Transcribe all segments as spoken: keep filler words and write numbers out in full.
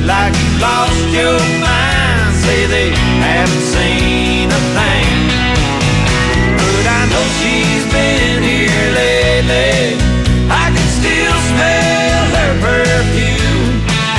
like you lost your mind. Say they haven't seen a thing, but I know she's been here lately. I can still smell her perfume.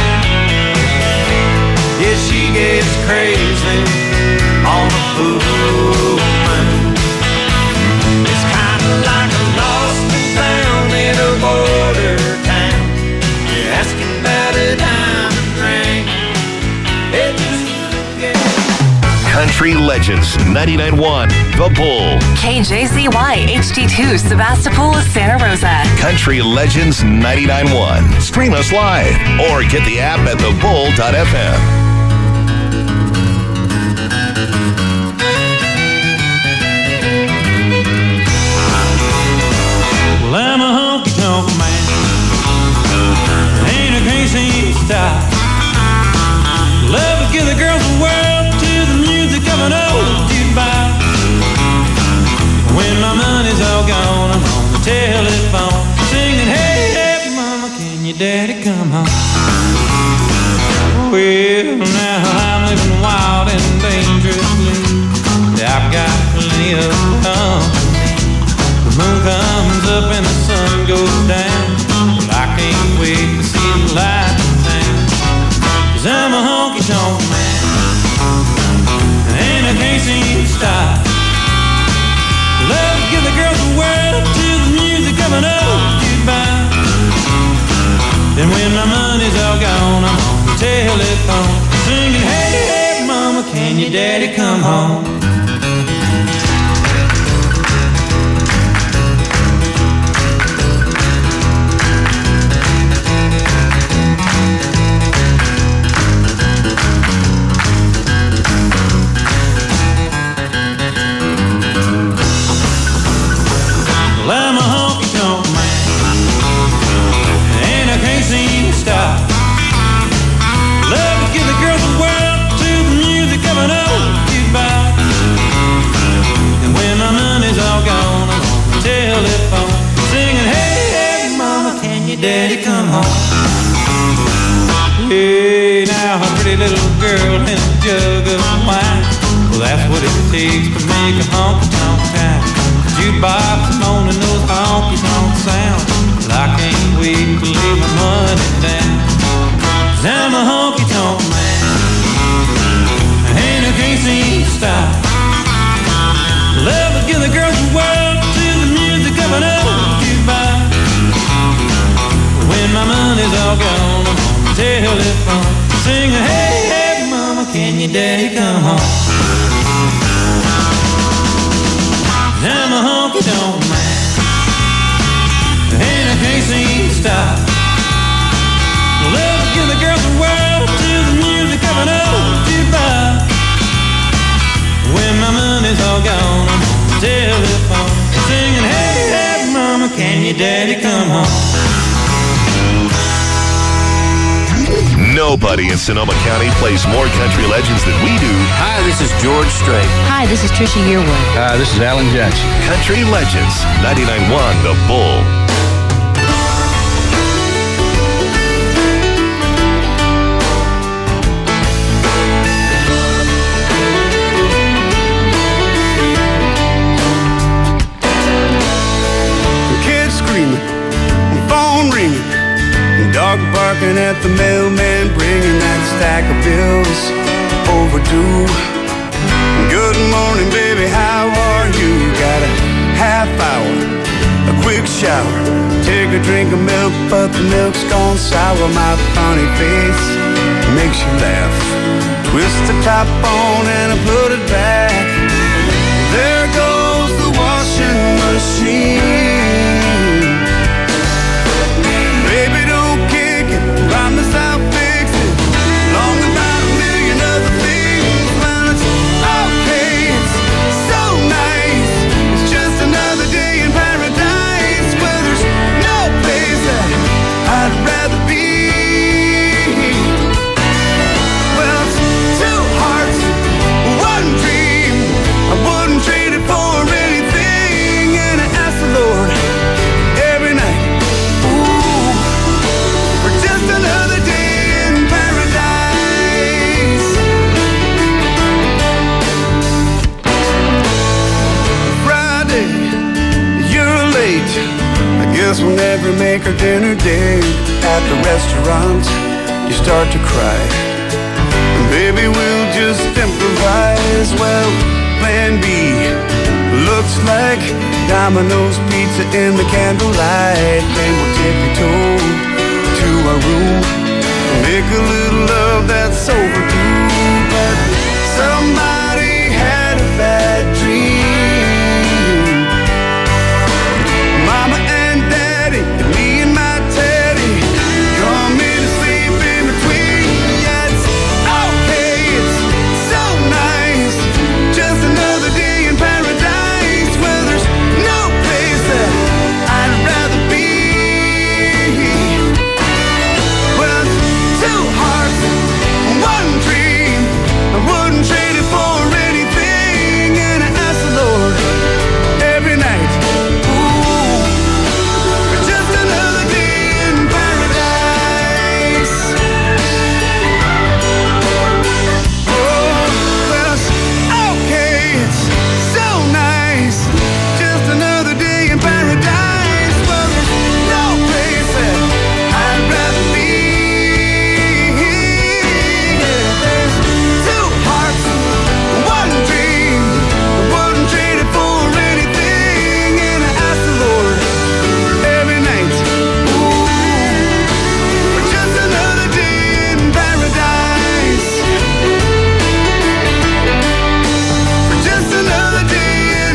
Yeah, she gets crazy on a full moon. It's kind of like a lost and found in a border town. You're asking about a diamond ring. It just yeah. Country Legends ninety-nine point one The Bull. K J Z Y H D two Sebastopol, Santa Rosa. Country Legends ninety-nine point one. Stream us live or get the app at the bull dot f m. Well, I'm a honky-tonk man, ain't a crazy style. Love to give the girls the world to the music of an old jukebox. When my money's all gone, I'm on the telephone singing, hey, hey, mama, can your daddy come home? Well, now I'm living wild and dangerously. I've got plenty of company. The moon comes up and the sun goes down. Well, I can't wait to see the light in town. 'Cause I'm a honky-tonk man, and I can't seem to stop. Love to give the girls the world to the music of an old jukebox. Then when my money's all gone, I'm on the telephone singing, hey, hey, mama, can your daddy come home? Well, I'm a honky-tonk man, and I can't seem to stop. Love to give the girls the world to the music of an old jukebox. And when my money's all gone, I'm on the telephone singing, hey, hey, mama, can your daddy come home? Hey, now a pretty little girl and a jug of wine. Well, that's what it takes to make a honky-tonk town. Jukebox moaning those honky-tonk sounds. Well, I can't wait to lay my money down. 'Cause I'm a honky-tonk man, and I can't seem to stop. Love to give the girls the world to the music of an old jukebox. When my money's all gone, I'm on the telephone singing, hey, hey, mama, can your daddy come home? I'm a honky-tonk man, and I can't seem to stop. Love to give the girls the world to the music of an old jukebox. When my money's all gone, I'm on the telephone singing, hey, hey, mama, can your daddy come home? Nobody in Sonoma County plays more country legends than we do. Hi, this is George Strait. Hi, this is Trisha Yearwood. Hi, this is Alan Jackson. Country Legends ninety-nine point one The Bull. The kids screaming, the phone ringing, dog barking at the mailman, bringing that stack of bills overdue. Good morning, baby, how are you? Got a half hour, a quick shower, take a drink of milk, but the milk's gone sour. My funny face makes you laugh. Twist the top on and I put it back. There goes the washing machine. Baby, don't kick it, promise I'll fix it. Long about a million other things. Well, it's okay, it's so nice. It's just another day in paradise, where there's no place that I'd rather be. Well, it's two hearts, one dream. make our dinner date at the restaurant, you start to cry. And baby, we'll just improvise. Well, plan B looks like Domino's pizza in the candlelight. Then we'll tippy-toe to our room, make a little love that's overdue. But somebody had a bad dream. Mama and Daddy, and me and my Teddy, come in to sleep in between. Yeah, it's okay, it's so nice, just another day in paradise, where there's no place that I'd rather be. Well, two hearts, one dream, I wouldn't trade it for anything. And I ask the Lord every night, ooh, for just another day in paradise. Oh, well, it's okay, it's so nice, just another day in paradise. Well, there's no place that I'd rather be. Yeah, there's two hearts, one dream, I wouldn't trade it for anything. And I ask the Lord every night, ooh, for just another day in paradise, for just another day in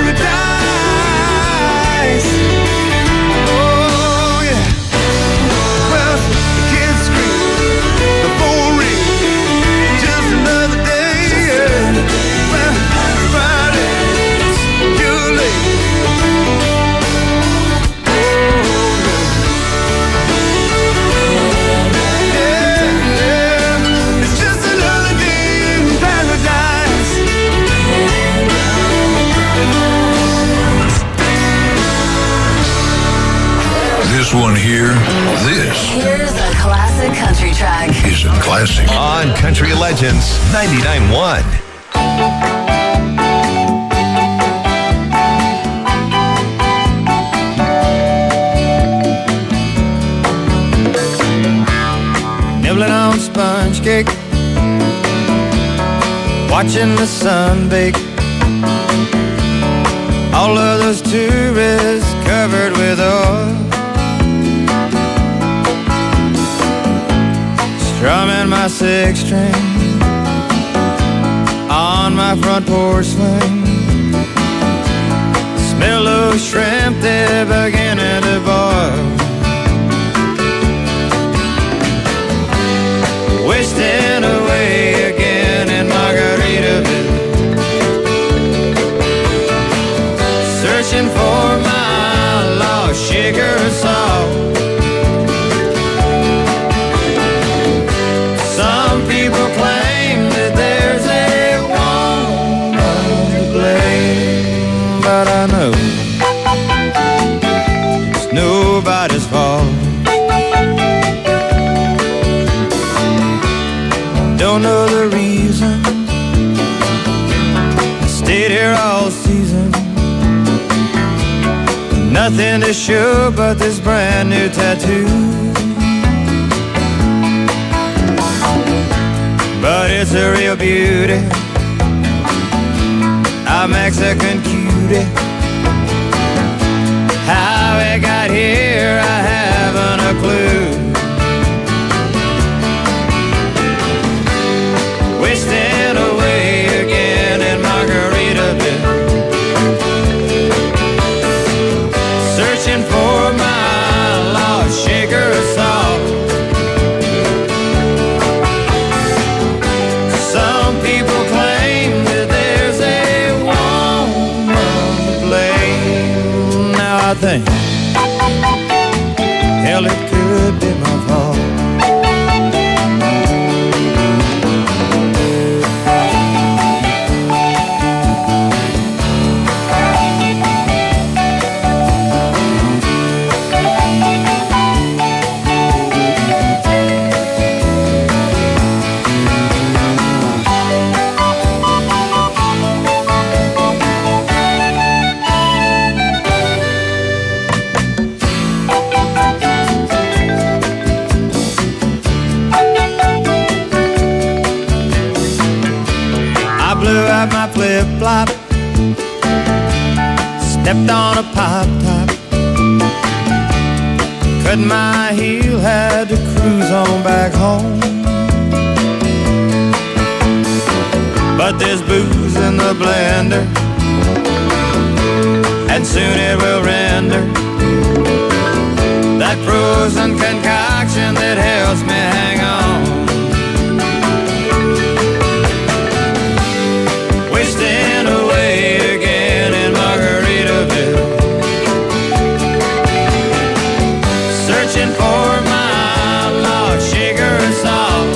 paradise. Oh yeah. Well, the kids scream, the phone rings, just another day. Yeah. Well, Friday, you're late. Oh yeah, yeah. It's just another day in paradise. This one here, this Here's a classic country track. is a classic. On Country Legends ninety-nine point one. Nibbling on sponge cake, watching the sun bake. All of those tourists covered with oil, strumming my six string on my front porch swing. Smell those shrimp, they're beginning to boil. Wasting away again in Margaritaville, searching for my lost sugar salt. Some people claim that there's a woman to blame, but I know it's nobody's fault. Don't know the reason, stayed here all season. Nothing to show but this brand new tattoo. But it's a real beauty, a Mexican cutie. How it got here, I haven't a clue. Wasting away again in Margaritaville, searching for my lost sugar salt. Some people claim that there's a woman to blame. Now I think, hell, it could be my fault. flip-flop, stepped on a pop top, cut my heel, had to cruise on back home. But there's booze in the blender, and soon it will render that frozen concoction that helps me hang on. Wasting away again in Margaritaville, searching for my lost sugar and salt.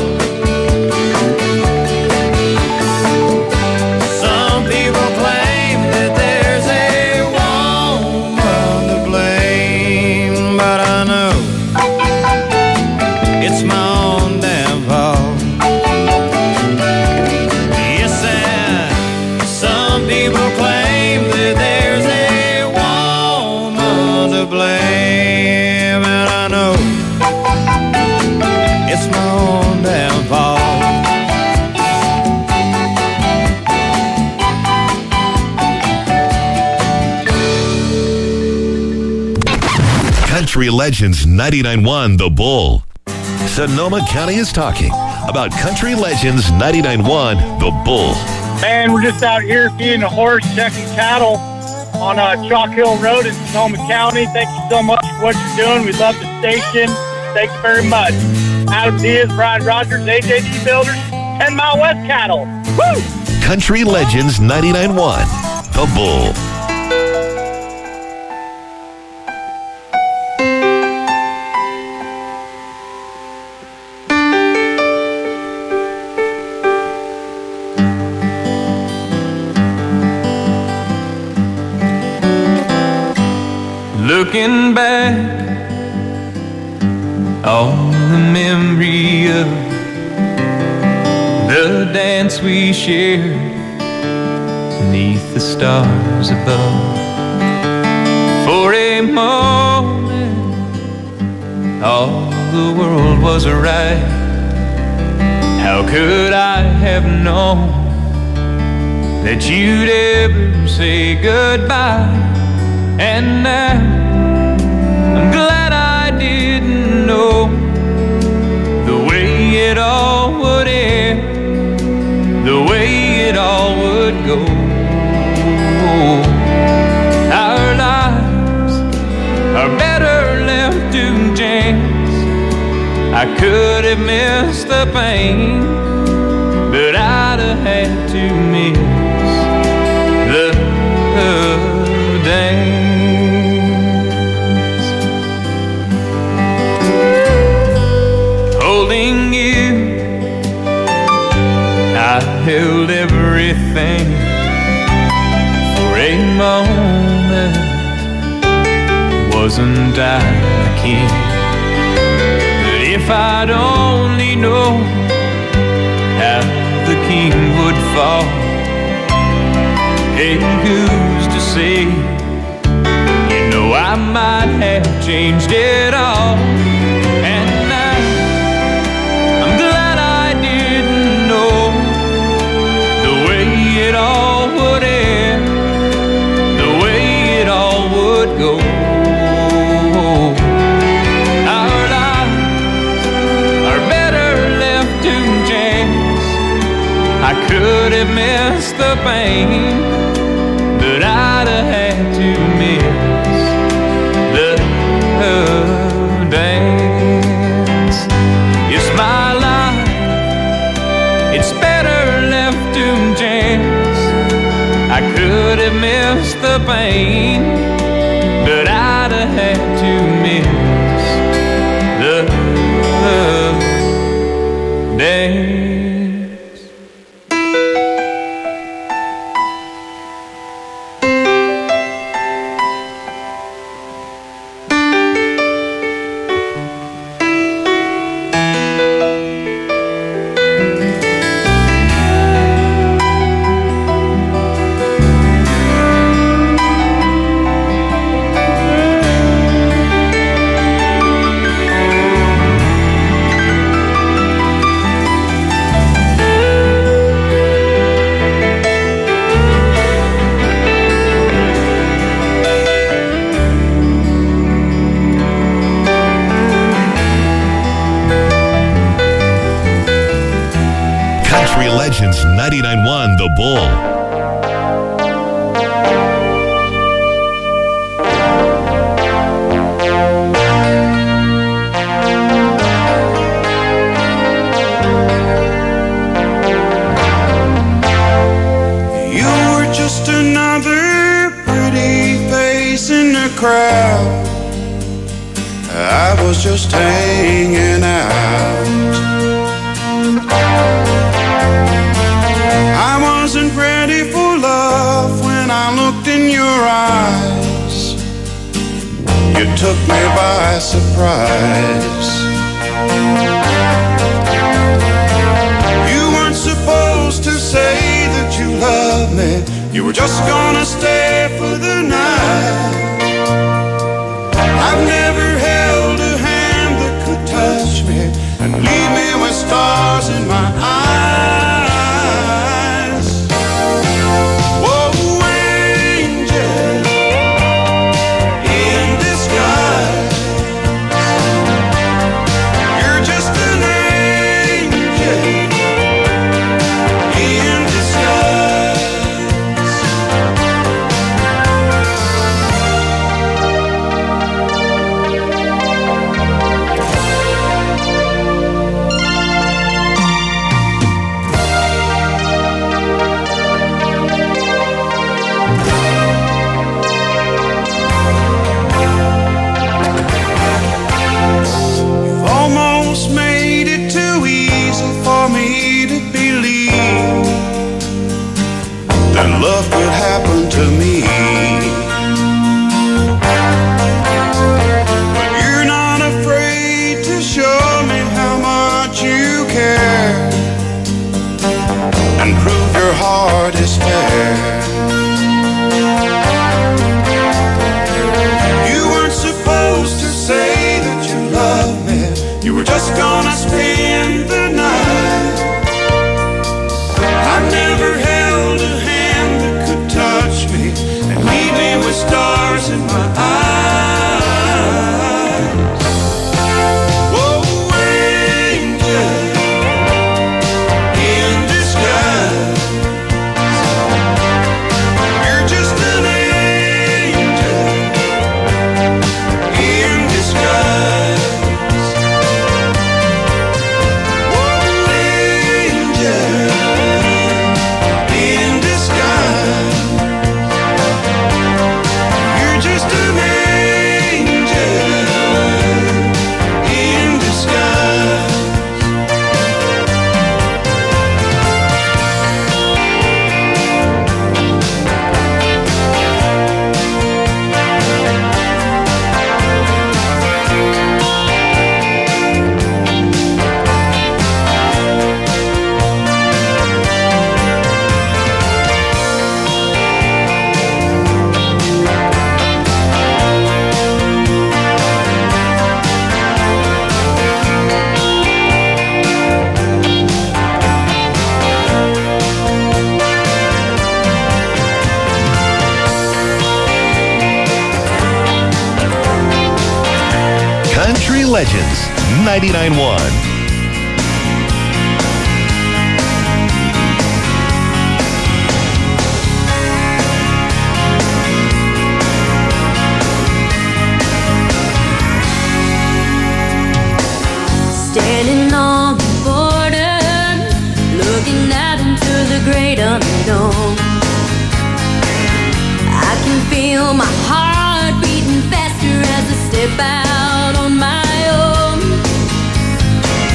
Some people claim that there's a woman to blame, but I know it's my own damn fault. Yes, and some people claim that there's a woman to blame, and I know it's my own damn fault. Country Legends ninety-nine point one The Bull. Sonoma County is talking about Country Legends ninety-nine point one The Bull. Man, we're just out here feeding a horse, checking cattle on uh, Chalk Hill Road in Sonoma County. Thank you so much for what you're doing. We love the station. Thanks very much. Adam Diaz, Brian Rogers, A J D Builders, ten Mile West Cattle. Woo! Country Legends ninety-nine point one The Bull. Looking back on the memory of the dance we shared beneath the stars above. For a moment, all the world was right. How could I have known that you'd ever say goodbye? And now I'm glad I didn't know the way it all would end, the way it all would go. Our lives are better left to chance. I could have missed the pain, but I'd have had to miss the, the dance. Holding you, I held everything for a moment. Wasn't I the king? But if I'd only known how the king would fall, hey, who's to say? You know I might have changed it all. And now I'm glad I didn't know the way it all would end, the way it all would go. Our lives are better left to chance. I could have missed the pain, but I'd have had to miss the dance. It's my life, it's better left to chance. I could have missed the pain, but I'd have had to miss the dance. Country Legends ninety-nine point one The Bull. Crowd, I was just hanging out. I wasn't ready for love when I looked in your eyes. You took me by surprise. You weren't supposed to say that you loved me. You were just gonna stay for the night. I've never held a hand that could touch me and leave me with stars in my eyes. Whoa, angel in disguise. You're just an angel in disguise. Love could happen to me, but you're not afraid to show me how much you care and prove your heart is fair. You weren't supposed to say that you love me. You were just gonna spend the night. I've never held a hand that could touch me and leave me with stars in my eyes. Whoa, angel in disguise. You're just an angel in disguise. Whoa, angel in disguise. You're just an angel in disguise. Country Legends ninety-nine point one. Standing on the border, looking out into the great unknown. I can feel my heart beating faster as I step out on my own.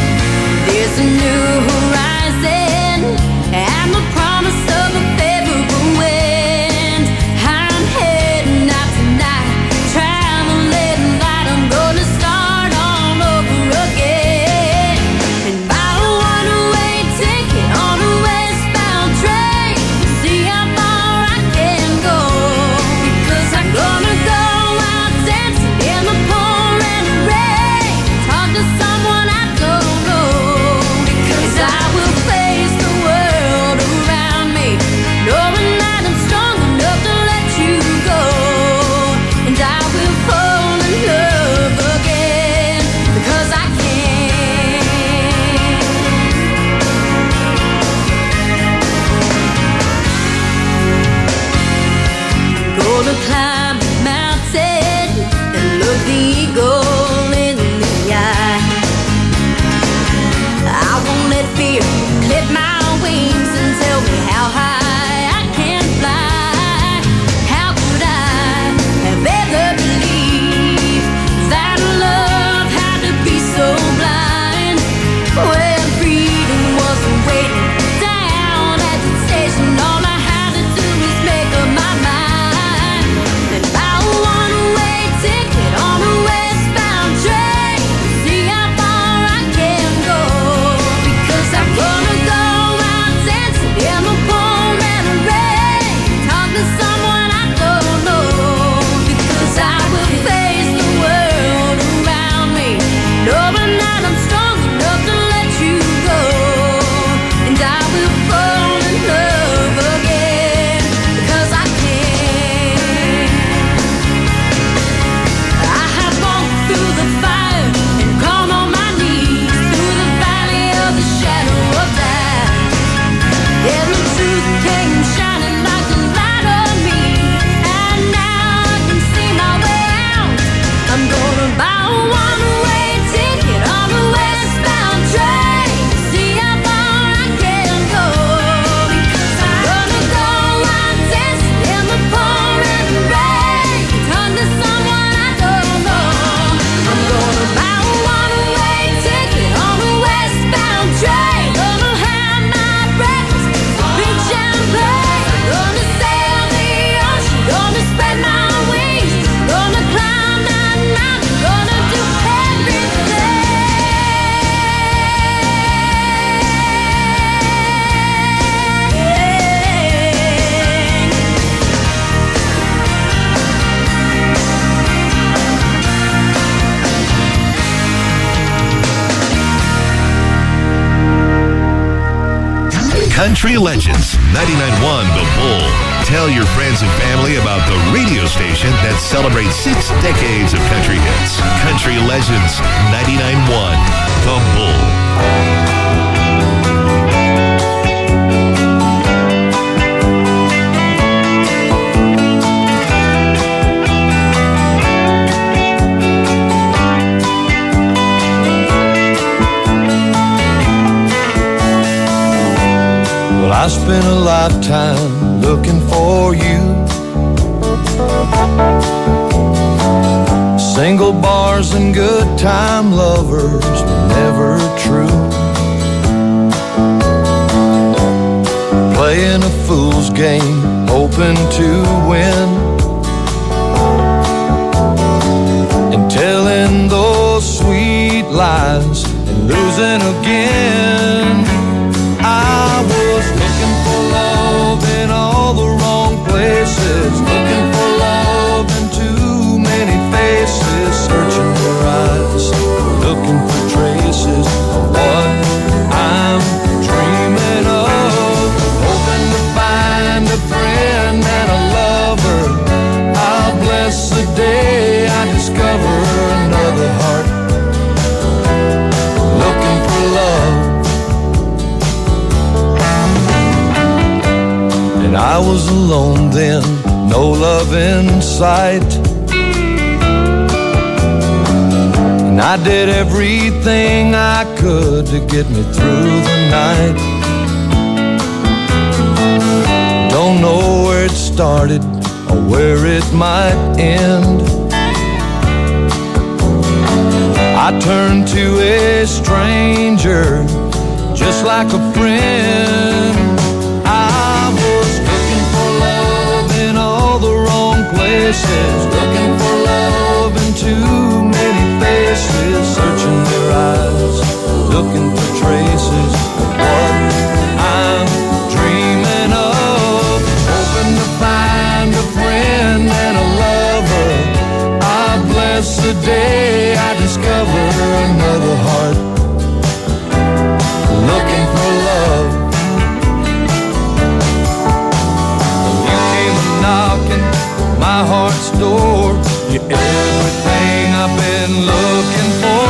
Country Legends, ninety-nine point one The Bull. Tell your friends and family about the radio station that celebrates six decades of country hits. Country Legends, ninety-nine point one The Bull. Well, I spent a lifetime looking for you. Single bars and good time lovers were never true. Playing a fool's game, hoping to win, and telling those sweet lies and losing again. I was looking for love in all the wrong places, looking for love in too many faces, searching your eyes, looking for traces of what I'm dreaming of, hoping to find a friend and a lover. I'll bless the day I discover another heart looking for love. And I was alone then, no love in sight, and I did everything I could to get me through the night. Don't know where it started or where it might end. I turned to a stranger just like a friend. I was looking for love in all the wrong places, looking for love in too many faces, searching their eyes, looking for traces of what I'm dreaming of, hoping to find a friend and a lover. I bless the day I discover another heart looking for love. Knocking my heart's door, you're everything I've been looking for.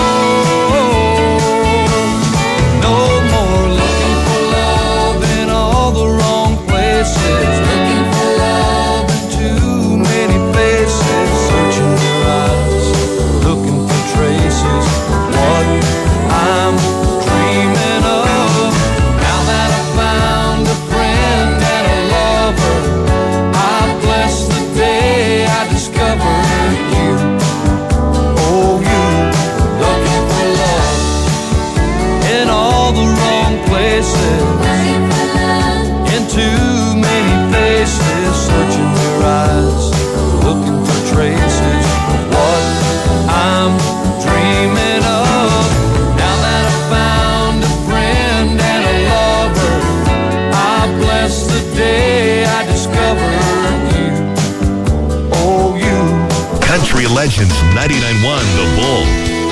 No more looking for love in all the wrong places, looking for love in too many faces, searching your eyes, looking for traces of what I'm dreaming of. Now that I've found a friend and a lover, bless the day I discovered you. Oh, you looking for love in all the wrong places, in too many faces, searching their eyes, looking for traces of what I'm dreaming of. Now that I've found a friend and a lover, I bless the day I discovered Country Legends, ninety-nine point one The Bull.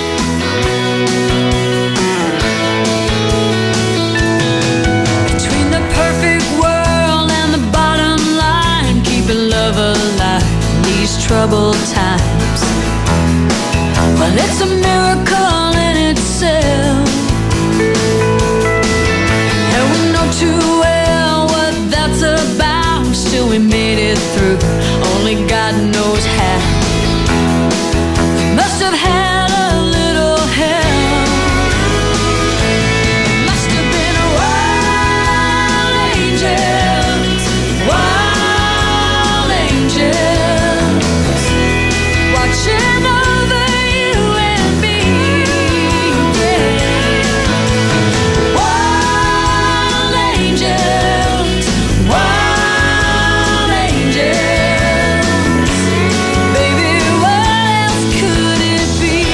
Between the perfect world and the bottom line, keeping love alive in these troubled times. Well, it's a miracle in itself, and we know too well what that's about. Still we made it through, only God knows how. Must have had a little help. Must have been wild angels, wild angels, watching over you and me. Yeah. Wild angels, wild angels. Baby, what else could it be?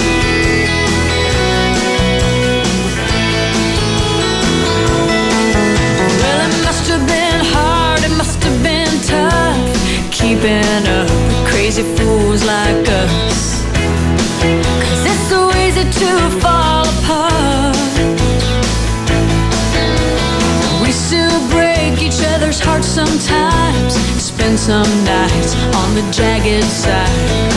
Well, it must have been hard, it must have been tough, keeping up with crazy fools like us. 'Cause it's so easy to fall apart. We still heart sometimes, spend some nights on the jagged side.